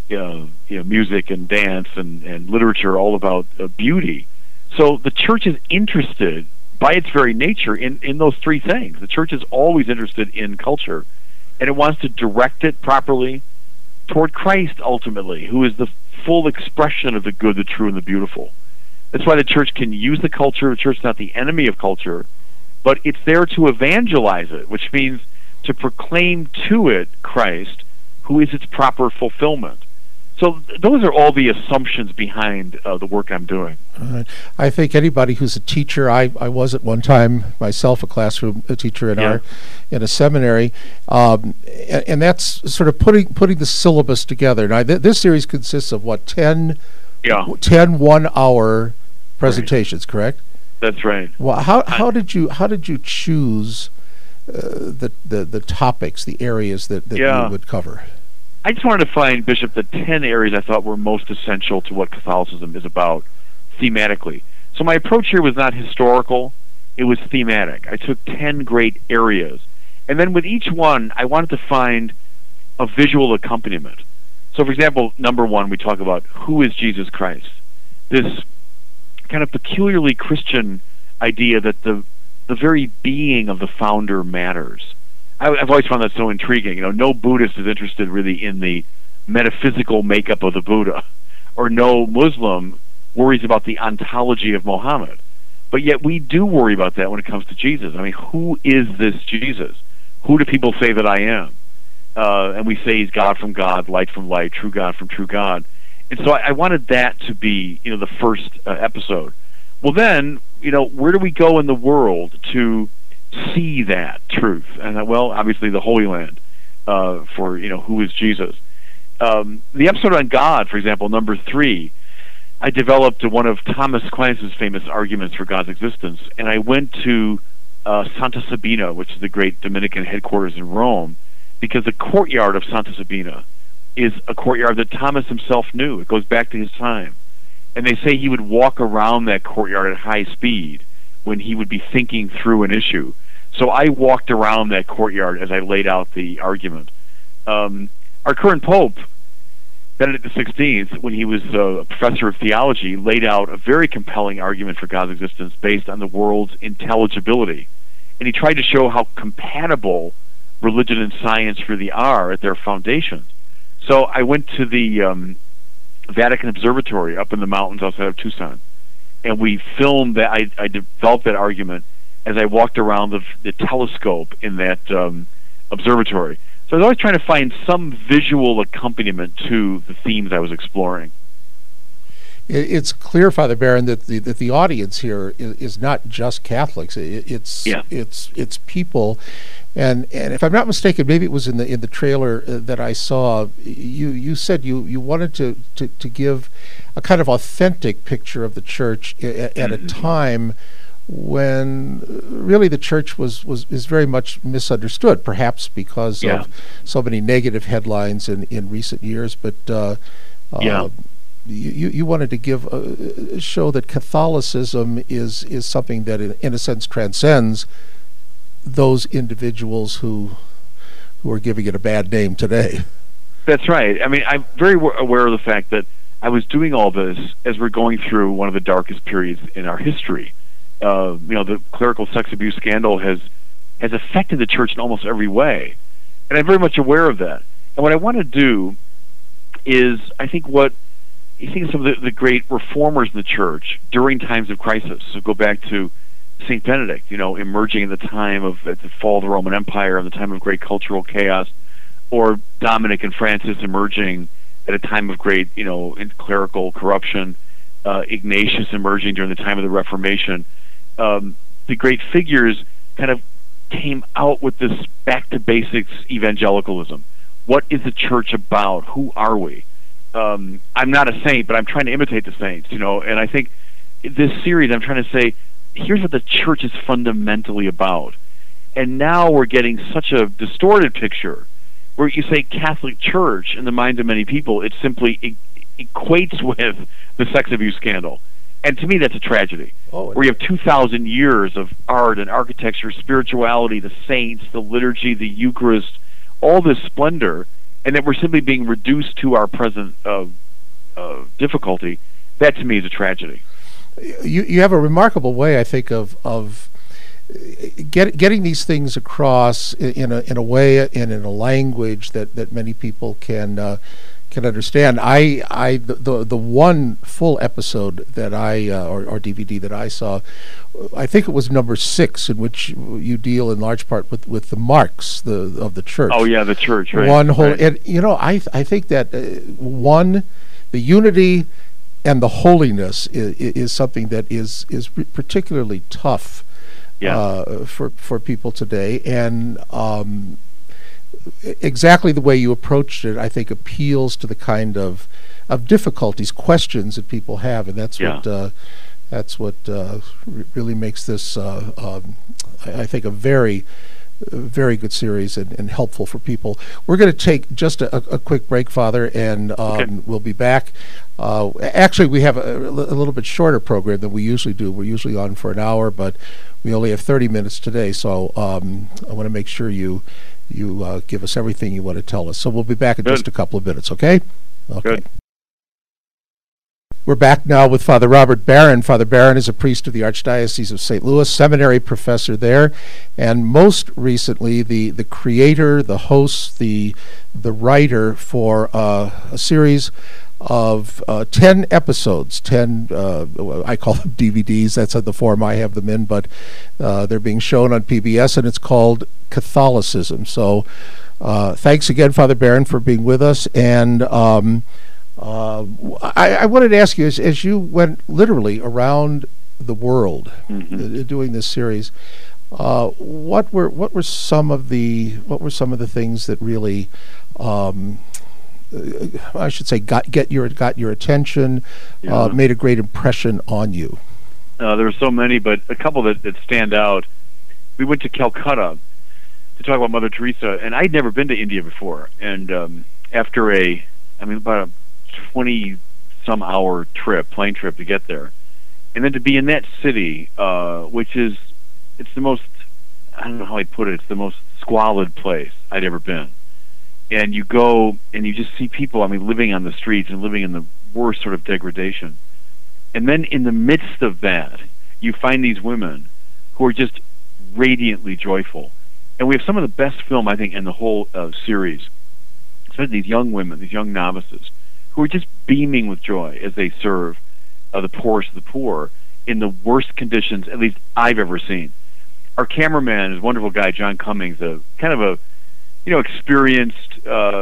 music and dance and literature are all about beauty. So the church is interested by its very nature in those three things. The church is always interested in culture, and it wants to direct it properly toward Christ ultimately, who is the full expression of the good, the true, and the beautiful. That's why the church can use the culture. The church is not the enemy of culture, but it's there to evangelize it, which means to proclaim to it Christ, who is its proper fulfillment. So those are all the assumptions behind the work I'm doing. I think anybody who's a teacher, I was at one time myself a teacher in a seminary, and that's sort of putting the syllabus together. Now this series consists of 10 1-hour presentations, correct? That's right. Well, how did you choose the topics, the areas that you would cover? I just wanted to find, Bishop, the 10 areas I thought were most essential to what Catholicism is about thematically. So my approach here was not historical, it was thematic. I took 10 great areas. And then with each one, I wanted to find a visual accompaniment. So, for example, number 1, we talk about who is Jesus Christ. This kind of peculiarly Christian idea that the very being of the founder matters. I've always found that so intriguing. No Buddhist is interested really in the metaphysical makeup of the Buddha, or no Muslim worries about the ontology of Muhammad. But yet we do worry about that when it comes to Jesus. I mean, who is this Jesus? Who do people say that I am? And we say he's God from God, light from light, true God from true God. And so I wanted that to be, the first episode. Well, then, where do we go in the world to see that truth? And obviously the Holy Land, for who is Jesus. The episode on God, for example, number 3, I developed one of Thomas Aquinas' famous arguments for God's existence, and I went to Santa Sabina, which is the great Dominican headquarters in Rome, because the courtyard of Santa Sabina is a courtyard that Thomas himself knew. It goes back to his time. And they say he would walk around that courtyard at high speed when he would be thinking through an issue. So I walked around that courtyard as I laid out the argument. Our current Pope, Benedict XVI, when he was a professor of theology, laid out a very compelling argument for God's existence based on the world's intelligibility. And he tried to show how compatible religion and science really are at their foundations. So I went to the Vatican Observatory up in the mountains outside of Tucson, and we filmed that. I developed that argument as I walked around the telescope in that observatory. So I was always trying to find some visual accompaniment to the themes I was exploring. It's clear, Father Barron, that the audience here is not just Catholics. It's people, and if I'm not mistaken, maybe it was in the trailer that I saw. You said you wanted to give a kind of authentic picture of the church at a time when really the church is very much misunderstood, perhaps because of so many negative headlines in recent years. But you wanted to give show that Catholicism is something that in a sense transcends those individuals who are giving it a bad name today. That's right. I mean, I'm very aware of the fact that I was doing all this as we're going through one of the darkest periods in our history. The clerical sex abuse scandal has affected the church in almost every way, and I'm very much aware of that. And what I want to do is, I think what you think of some of the great reformers in the church during times of crisis. So go back to Saint Benedict, emerging in the time of the fall of the Roman Empire, in the time of great cultural chaos, or Dominic and Francis emerging at a time of great, clerical corruption. Ignatius emerging during the time of the Reformation. The great figures kind of came out with this back to basics evangelicalism. What is the church about? Who are we? I'm not a saint, but I'm trying to imitate the saints, and I think this series I'm trying to say, here's what the church is fundamentally about. And now we're getting such a distorted picture where you say Catholic Church in the minds of many people, it simply equates with the sex abuse scandal. And to me, that's a tragedy. Where you have 2,000 years of art and architecture, spirituality, the saints, the liturgy, the Eucharist, all this splendor, and that we're simply being reduced to our present difficulty. That to me is a tragedy. You have a remarkable way, I think, of getting these things across in a way and in a language that many people can understand. The one full episode that or DVD that I saw, I think it was number 6, in which you deal in large part with the marks of the church. Oh yeah, the church, right? One whole, right. And I think that the unity and the holiness is something that is particularly tough for people today, and exactly the way you approached it, I think, appeals to the kind of difficulties, questions that people have, and that's what really makes this, I think, a very, very good series and helpful for people. We're going to take just a quick break, Father, and we'll be back. Actually, we have a little bit shorter program than we usually do. We're usually on for an hour, but we only have 30 minutes today, so I want to make sure you give us everything you want to tell us. So we'll be back in just a couple of minutes, okay? Okay. Good. We're back now with Father Robert Barron. Father Barron is a priest of the Archdiocese of St. Louis, seminary professor there, and most recently the creator, the host, the writer for a series of 10 episodes, 10, I call them DVDs, that's the form I have them in, but they're being shown on PBS, and it's called Catholicism. So thanks again, Father Barron, for being with us, and I wanted to ask you, as you went literally around the world doing this series, what were some of the things that really I should say got your attention, made a great impression on you? There were so many, but a couple that stand out. We went to Calcutta to talk about Mother Teresa, and I'd never been to India before. And after about a 26 some hour trip, plane trip to get there. And then to be in that city, which is, it's the most, I don't know how I put it, it's the most squalid place I'd ever been. And you go and you just see people, I mean, living on the streets and living in the worst sort of degradation. And then in the midst of that, you find these women who are just radiantly joyful. And we have some of the best film, I think, in the whole series. Especially these young women, these young novices, who are just beaming with joy as they serve the poorest of the poor in the worst conditions, at least I've ever seen. Our cameraman is a wonderful guy, John Cummings, a kind of a, you know, experienced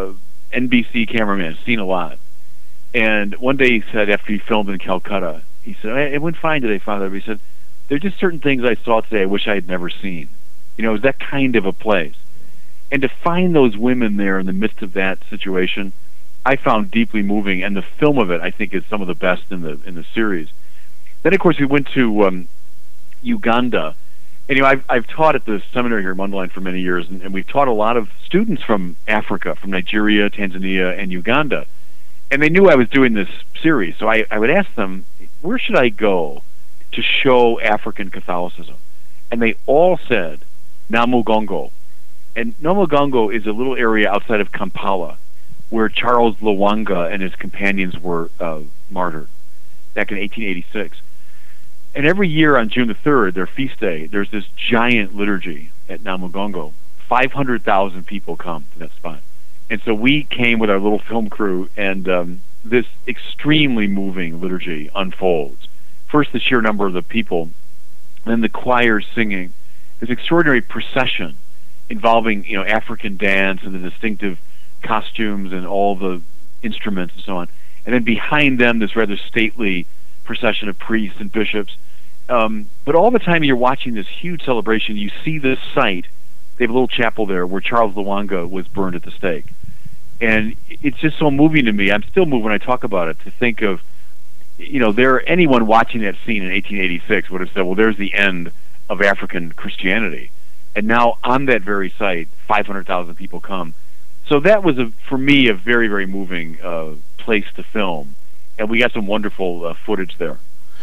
NBC cameraman, seen a lot. And one day he said, after he filmed in Calcutta, he said, "It went fine today, Father." But he said, "There are just certain things I saw today I wish I had never seen." You know, it was that kind of a place. And to find those women there in the midst of that situation, I found deeply moving. And the film of it, I think, is some of the best in the series. Then, of course, we went to Uganda. And, you know, I've taught at the seminary here in Mundelein for many years, and we've taught a lot of students from Africa, from Nigeria, Tanzania, and Uganda. And they knew I was doing this series, so I would ask them, where should I go to show African Catholicism? And they all said, Namugongo. And Namugongo is a little area outside of Kampala, where Charles Lwanga and his companions were martyred back in 1886. And every year on June the 3rd, their feast day, there's this giant liturgy at Namugongo. 500,000 people come to that spot. And so we came with our little film crew, and this extremely moving liturgy unfolds. First, the sheer number of the people, then the choirs singing, this extraordinary procession involving, you know, African dance and the distinctive costumes and all the instruments and so on. And then behind them, this rather stately procession of priests and bishops. But all the time you're watching this huge celebration, you see this site. They have a little chapel there where Charles Lwanga was burned at the stake. And it's just so moving to me. I'm still moved when I talk about it, to think of, you know, anyone watching that scene in 1886 would have said, well, there's the end of African Christianity. And now on that very site, 500,000 people come. So that was, for me, a very, very moving place to film. And we got some wonderful footage there.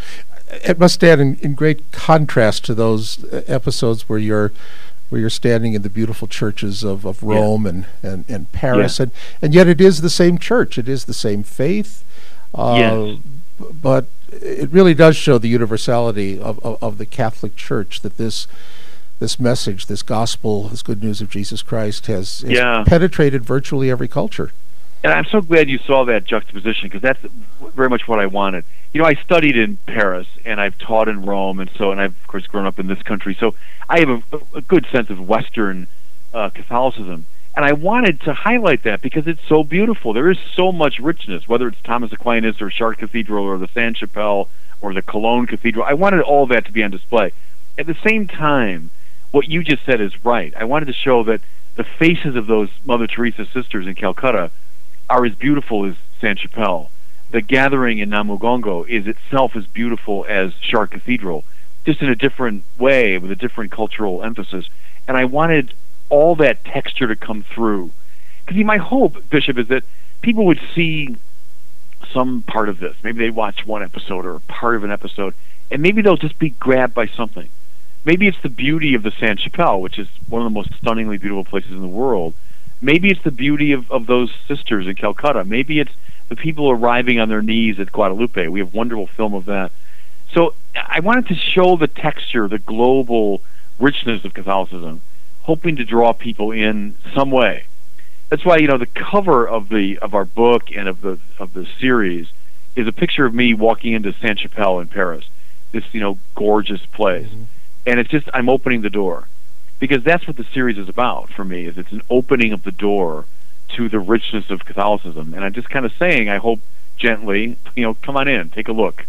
It must stand in great contrast to those episodes where you're standing in the beautiful churches of Rome and Paris, and yet it is the same church. It is the same faith. Yes. But it really does show the universality of the Catholic Church, that this message, this gospel, this good news of Jesus Christ has penetrated virtually every culture. And I'm so glad you saw that juxtaposition, because that's very much what I wanted. You know, I studied in Paris, and I've taught in Rome, and I've, of course, grown up in this country. So I have a good sense of Western Catholicism. And I wanted to highlight that because it's so beautiful. There is so much richness, whether it's Thomas Aquinas or Chartres Cathedral or the Sainte-Chapelle or the Cologne Cathedral. I wanted all that to be on display. At the same time, what you just said is right. I wanted to show that the faces of those Mother Teresa sisters in Calcutta are as beautiful as Sainte-Chapelle. The gathering in Namugongo is itself as beautiful as Chartres Cathedral, just in a different way, with a different cultural emphasis. And I wanted all that texture to come through. Because my hope, Bishop, is that people would see some part of this. Maybe they watch one episode or part of an episode, and maybe they'll just be grabbed by something. Maybe it's the beauty of the Sainte-Chapelle, which is one of the most stunningly beautiful places in the world. Maybe it's the beauty of those sisters in Calcutta. Maybe it's the people arriving on their knees at Guadalupe. We have wonderful film of that. So I wanted to show the texture, the global richness of Catholicism, hoping to draw people in some way. That's why, you know, the cover of our book and of the series is a picture of me walking into Sainte-Chapelle in Paris, this, you know, gorgeous place. Mm-hmm. And it's just, I'm opening the door. Because that's what the series is about for me, is it's an opening of the door to the richness of Catholicism. And I'm just kind of saying, I hope gently, you know, come on in, take a look.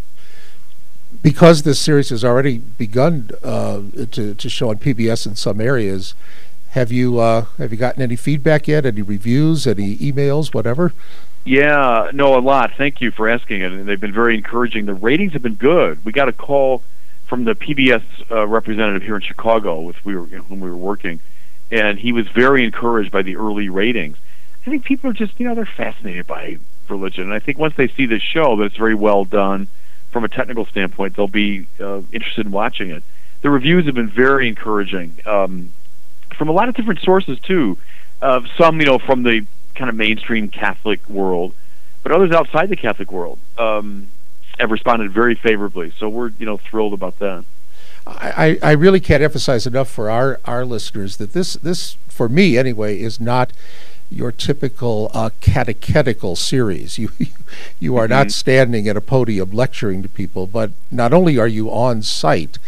Because this series has already begun to show on PBS in some areas, have you gotten any feedback yet? Any reviews? Any emails? Whatever? Yeah, no, a lot. Thank you for asking it. And they've been very encouraging. The ratings have been good. We got a call from the PBS representative here in Chicago with whom we were working, and he was very encouraged by the early ratings. I think people are just, you know, they're fascinated by religion. And I think once they see this show, that it's very well done from a technical standpoint, they'll be interested in watching it. The reviews have been very encouraging from a lot of different sources too. Some, from the kind of mainstream Catholic world, but others outside the Catholic world have responded very favorably. So we're thrilled about that. I really can't emphasize enough for our listeners that this for me anyway is not your typical catechetical series. You are not standing at a podium lecturing to people, but not only are you on site,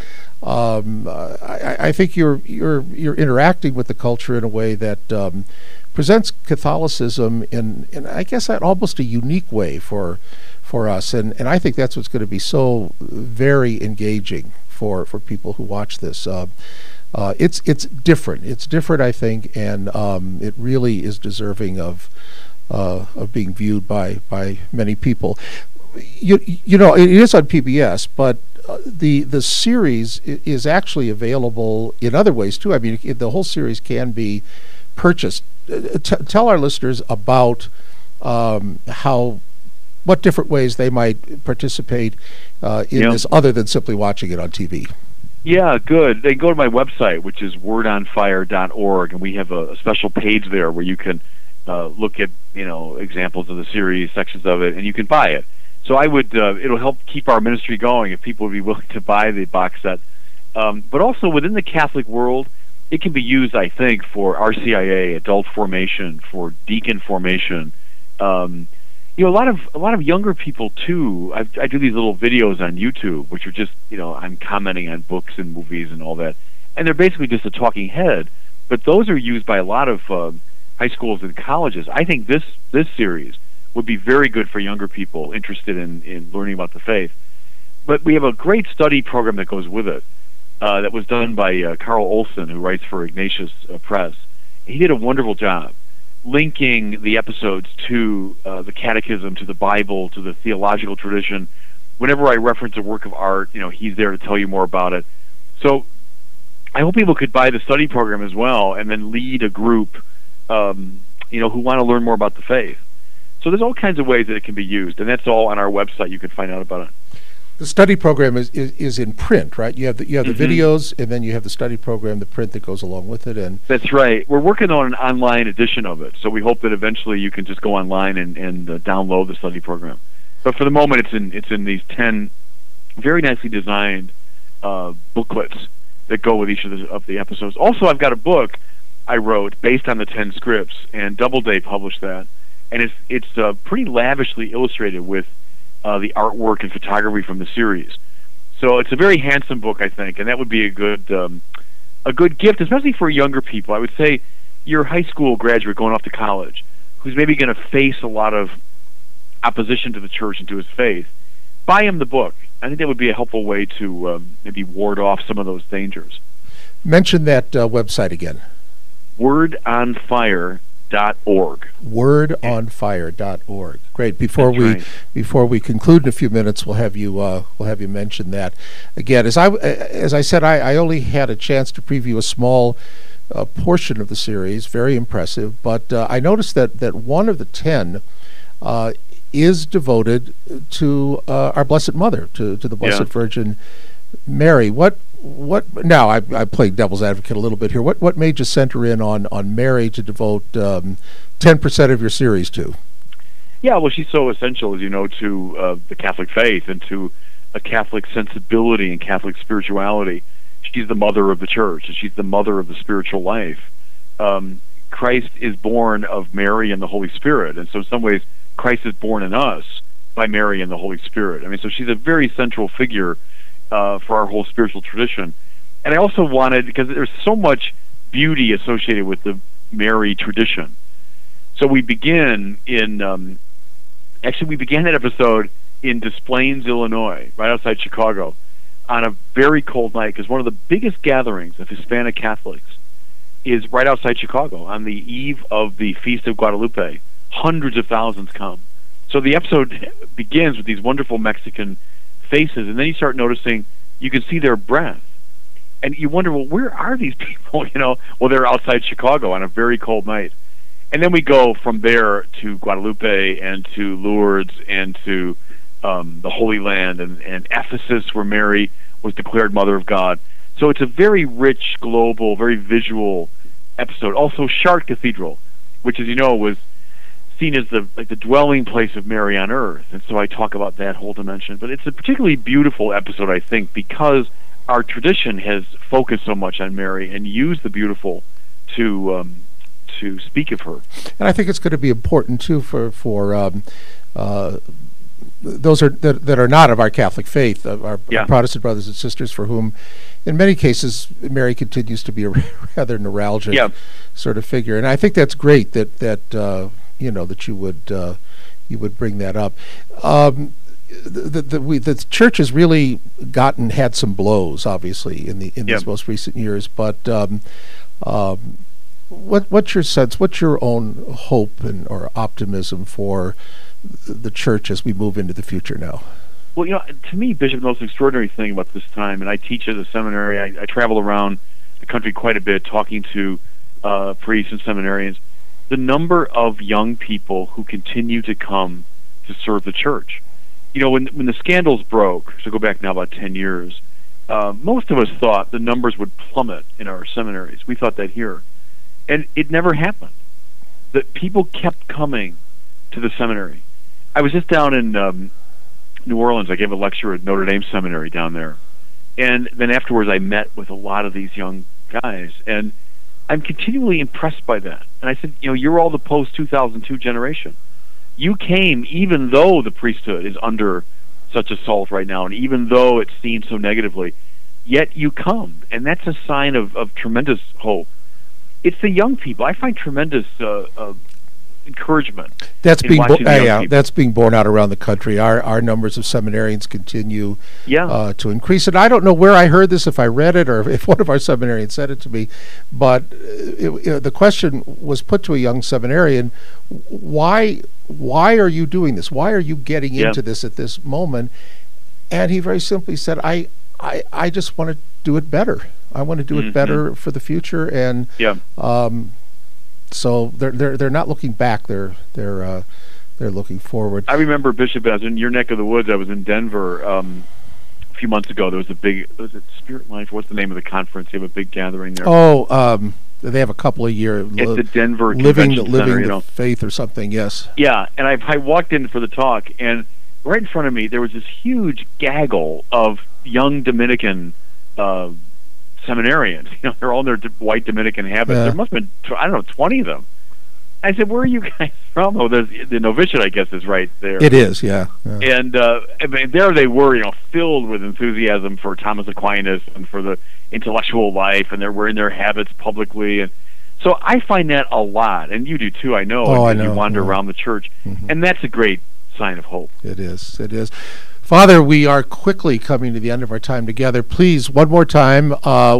I think you're interacting with the culture in a way that presents Catholicism in I guess almost a unique way for us, and I think that's what's going to be so very engaging for people who watch this. It's different. It's different, I think, and it really is deserving of being viewed by many people. You know, it is on PBS, but the series is actually available in other ways too. I mean, the whole series can be purchased. Tell our listeners about what different ways they might participate in this, other than simply watching it on TV. Yeah, good. They can go to my website, which is wordonfire.org, and we have a special page there where you can look at examples of the series, sections of it, and you can buy it. So I would it'll help keep our ministry going if people would be willing to buy the box set. But also within the Catholic world, it can be used, I think, for RCIA, adult formation, for deacon formation. A lot of younger people too. I do these little videos on YouTube, which are just I'm commenting on books and movies and all that, and they're basically just a talking head. But those are used by a lot of high schools and colleges. I think this series would be very good for younger people interested in learning about the faith. But we have a great study program that goes with it that was done by Carl Olson, who writes for Ignatius Press. He did a wonderful job linking the episodes to the catechism, to the Bible, to the theological tradition. Whenever I reference a work of art, he's there to tell you more about it. So I hope people could buy the study program as well and then lead a group who want to learn more about the faith. So there's all kinds of ways that it can be used, and that's all on our website. You can find out about it. The study program is in print, right? You have the videos, and then you have the study program, the print that goes along with it. And that's right. We're working on an online edition of it, so we hope that eventually you can just go online and download the study program. But for the moment, it's in these 10 very nicely designed booklets that go with each of the episodes. Also, I've got a book I wrote based on the 10 scripts, and Doubleday published that, and it's pretty lavishly illustrated with the artwork and photography from the series. So it's a very handsome book, I think, and that would be a good gift, especially for younger people. I would say your high school graduate going off to college, who's maybe going to face a lot of opposition to the church and to his faith. Buy him the book. I think that would be a helpful way to maybe ward off some of those dangers. Mention that website again. Wordonfire.org. Wordonfire.org. Great. Before we conclude in a few minutes, we'll have you mention that again. As I said, I only had a chance to preview a small portion of the series. Very impressive. But I noticed that one of the 10 is devoted to our Blessed Mother, to the Blessed Virgin Mary. What now? I played devil's advocate a little bit here. What made you center in on Mary to devote 10% of your series to? Yeah, well, she's so essential, as you know, to the Catholic faith and to a Catholic sensibility and Catholic spirituality. She's the mother of the church, and she's the mother of the spiritual life. Christ is born of Mary and the Holy Spirit, and so in some ways, Christ is born in us by Mary and the Holy Spirit. I mean, so she's a very central figure for our whole spiritual tradition. And I also wanted, because there's so much beauty associated with the Mary tradition. So we begin we began that episode in Des Plaines, Illinois, right outside Chicago, on a very cold night, because one of the biggest gatherings of Hispanic Catholics is right outside Chicago on the eve of the Feast of Guadalupe. Hundreds of thousands come. So the episode begins with these wonderful Mexican faces, and then you start noticing, you can see their breath, and you wonder, well, where are these people? Well, they're outside Chicago on a very cold night, And then we go from there to Guadalupe and to Lourdes and to the Holy Land and Ephesus, where Mary was declared Mother of God. So it's a very rich, global, very visual episode. Also, Chartres Cathedral, which, as you know, was seen as the dwelling place of Mary on earth. And so I talk about that whole dimension. But it's a particularly beautiful episode, I think, because our tradition has focused so much on Mary and used the beautiful to speak of her. And I think it's going to be important too for those that are not of our Catholic faith, our Protestant brothers and sisters, for whom, in many cases, Mary continues to be a rather neuralgic sort of figure. And I think that's great that you would bring that up. The church has really had some blows, obviously, in these most recent years. But what's your sense? What's your own hope or optimism for the church as we move into the future now? Well, to me, Bishop, the most extraordinary thing about this time, and I teach at a seminary, I travel around the country quite a bit talking to priests and seminarians, the number of young people who continue to come to serve the church. When the scandals broke, so go back now about 10 years, most of us thought the numbers would plummet in our seminaries. We thought that here. And it never happened. That people kept coming to the seminary. I was just down in New Orleans. I gave a lecture at Notre Dame Seminary down there. And then afterwards I met with a lot of these young guys. And I'm continually impressed by that. And I said, you're all the post-2002 generation. You came even though the priesthood is under such assault right now, and even though it's seen so negatively, yet you come. And that's a sign of tremendous hope. It's the young people. I find tremendous encouragement. That's being borne out around the country. Our numbers of seminarians continue to increase. And I don't know where I heard this, if I read it or if one of our seminarians said it to me, but the question was put to a young seminarian: Why are you doing this? Why are you getting into this at this moment? And he very simply said, I just want to do it better. I want to do it better for the future, and so they're not looking back. They're looking forward. I remember, Bishop, I was in your neck of the woods. I was in Denver a few months ago. There was was it Spirit Life? What's the name of the conference? They have a big gathering there. They have a couple a year. At the Denver Living Center, the Faith or something. Yes. Yeah, and I walked in for the talk, and right in front of me there was this huge gaggle of young Dominican seminarians. They're all in their white Dominican habits. There must have been 20 of them. I said, "Where are you guys from?" Oh, the novitiate, I guess, is right there. It is, yeah. And there they were, filled with enthusiasm for Thomas Aquinas and for the intellectual life, and they're wearing their habits publicly. And so I find that a lot, and you do too. I know. I know. You wander around the church, and that's a great sign of hope. It is. It is. Father, we are quickly coming to the end of our time together. Please, one more time,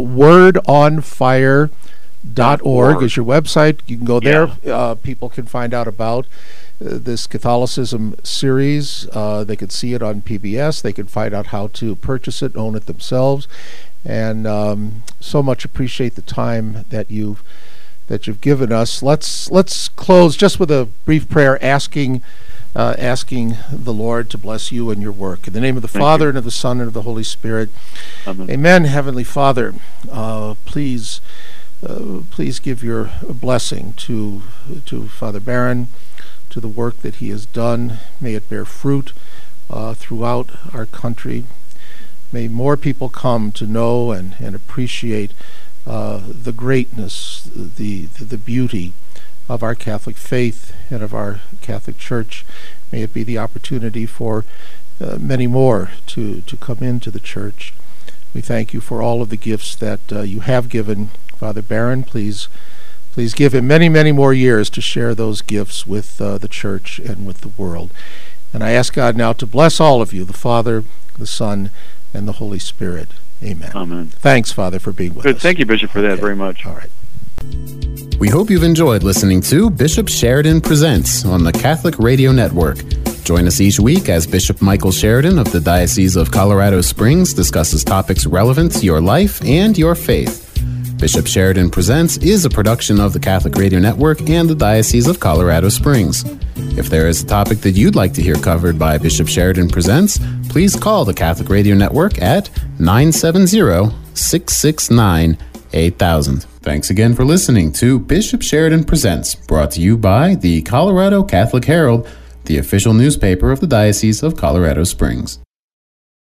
wordonfire.org is your website. You can go there. People can find out about this Catholicism series. They can see it on PBS. They can find out how to purchase it, own it themselves. And so much appreciate the time that you've given us. Let's close just with a brief prayer, asking the Lord to bless you and your work. In the name of the Father, and of the Son, and of the Holy Spirit. Amen. Amen. Heavenly Father, please give your blessing to Father Barron, to the work that he has done. May it bear fruit throughout our country. May more people come to know and appreciate the greatness, the beauty of our Catholic faith and of our Catholic Church. May it be the opportunity for many more to come into the Church. We thank you for all of the gifts that you have given Father Barron. Please give him many, many more years to share those gifts with the Church and with the world. And I ask God now to bless all of you, the Father, the Son, and the Holy Spirit. Amen. Amen. Thanks, Father, for being with us. Thank you, Bishop, for that very much. All right. We hope you've enjoyed listening to Bishop Sheridan Presents on the Catholic Radio Network. Join us each week as Bishop Michael Sheridan of the Diocese of Colorado Springs discusses topics relevant to your life and your faith. Bishop Sheridan Presents is a production of the Catholic Radio Network and the Diocese of Colorado Springs. If there is a topic that you'd like to hear covered by Bishop Sheridan Presents, please call the Catholic Radio Network at 970-669-8000. Thanks again for listening to Bishop Sheridan Presents, brought to you by the Colorado Catholic Herald, the official newspaper of the Diocese of Colorado Springs.